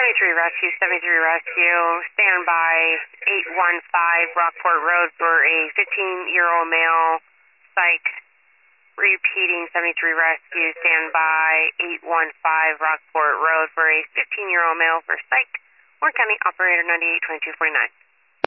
Rescue, 73 Rescue, stand by 815 Rockport Road for a 15-year-old male, psych. Repeating 73 Rescue, stand by 815 Rockport Road for a 15-year-old male for psych. Warren County Operator 982249.